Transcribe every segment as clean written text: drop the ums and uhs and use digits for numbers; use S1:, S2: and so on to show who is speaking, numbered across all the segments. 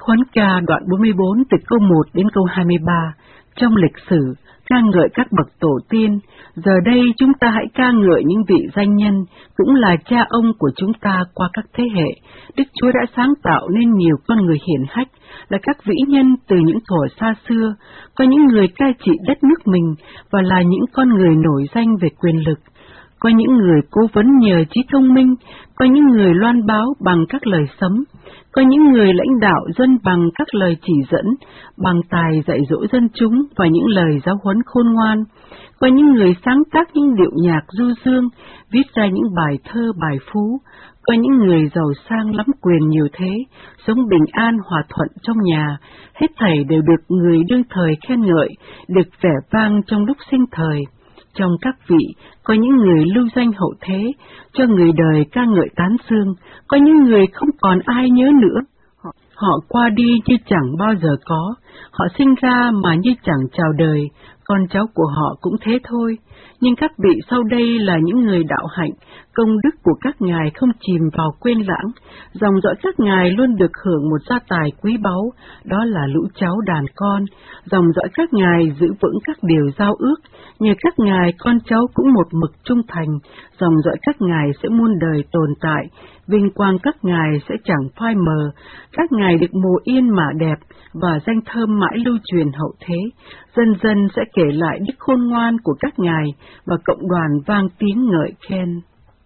S1: huấn ca đoạn 44 từ câu 1 đến câu 23 trong lịch sử ca ngợi các bậc tổ tiên. Giờ đây chúng ta hãy ca ngợi những vị danh nhân, cũng là cha ông của chúng ta qua các thế hệ. Đức Chúa đã sáng tạo nên nhiều con người hiển hách, là các vĩ nhân từ những thuở xa xưa, có những người cai trị đất nước mình và là những con người nổi danh về quyền lực. Có những người cố vấn nhờ trí thông minh, có những người loan báo bằng các lời sấm, có những người lãnh đạo dân bằng các lời chỉ dẫn, bằng tài dạy dỗ dân chúng và những lời giáo huấn khôn ngoan. Có những người sáng tác những điệu nhạc du dương, viết ra những bài thơ bài phú. Có những người giàu sang lắm quyền nhiều thế, sống bình an hòa thuận trong nhà, hết thảy đều được người đương thời khen ngợi, được vẻ vang trong lúc sinh thời. Trong các vị, có những người lưu danh hậu thế, cho người đời ca ngợi tán dương, có những người không còn ai nhớ nữa. Họ qua đi như chẳng bao giờ có, họ sinh ra mà như chẳng chào đời, con cháu của họ cũng thế thôi. Nhưng các vị sau đây là những người đạo hạnh, công đức của các ngài không chìm vào quên lãng, dòng dõi các ngài luôn được hưởng một gia tài quý báu, đó là lũ cháu đàn con. Dòng dõi các ngài giữ vững các điều giao ước, nhờ các ngài con cháu cũng một mực trung thành, dòng dõi các ngài sẽ muôn đời tồn tại, vinh quang các ngài sẽ chẳng phai mờ, các ngài được mồ yên mà đẹp, và danh thơm mãi lưu truyền hậu thế, dần dần sẽ kể lại đức khôn ngoan của các ngài, và cộng đoàn vang tiếng ngợi khen.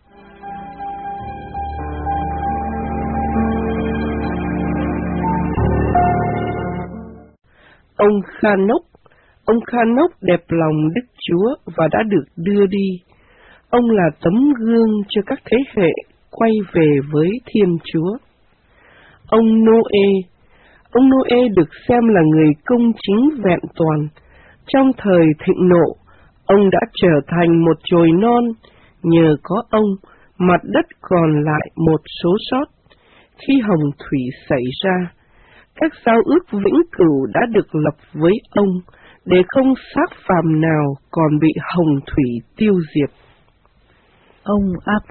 S2: Ông Khanốc đẹp lòng Đức Chúa và đã được đưa đi. Ông là tấm gương cho các thế hệ quay về với Thiên Chúa. Ông Noe được xem là người công chính vẹn toàn. Trong thời thịnh nộ, ông đã trở thành một chồi non. Nhờ có ông, mặt đất còn lại một số sót. Khi hồng thủy xảy ra, các giao ước vĩnh cửu đã được lập với ông, để không xác phàm nào còn bị hồng thủy tiêu diệt.
S3: Ông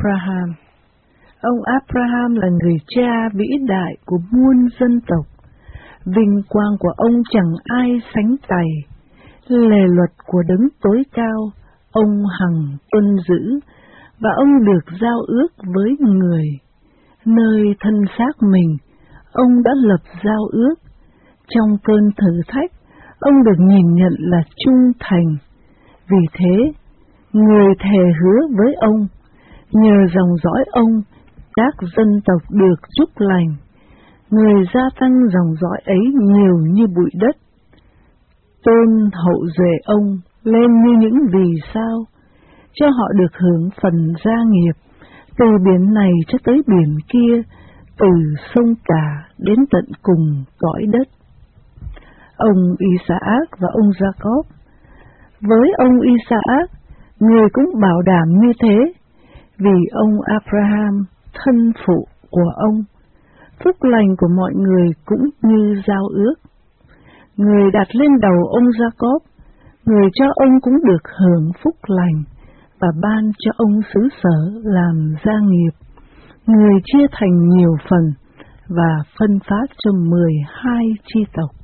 S3: Abraham là người cha vĩ đại của muôn dân tộc. Vinh quang của ông chẳng ai sánh tài. Lề luật của đấng tối cao, ông hằng tuân giữ, và ông được giao ước với người. Nơi thân xác mình, ông đã lập giao ước. Trong cơn thử thách, ông được nhìn nhận là trung thành. Vì thế, người thề hứa với ông, nhờ dòng dõi ông, các dân tộc được chúc lành. Người gia tăng dòng dõi ấy nhiều như bụi đất. Tôn hậu duệ ông lên như những vì sao, cho họ được hưởng phần gia nghiệp, từ biển này cho tới biển kia, từ sông cả đến tận cùng cõi đất. Ông Isaac và ông Jacob. Với ông Isaac, người cũng bảo đảm như thế, vì ông Abraham, thân phụ của ông. Phúc lành của mọi người cũng như giao ước. Người đặt lên đầu ông Jacob, người cho ông cũng được hưởng phúc lành, và ban cho ông xứ sở làm gia nghiệp. Người chia thành nhiều phần, và phân phát cho 12 chi tộc.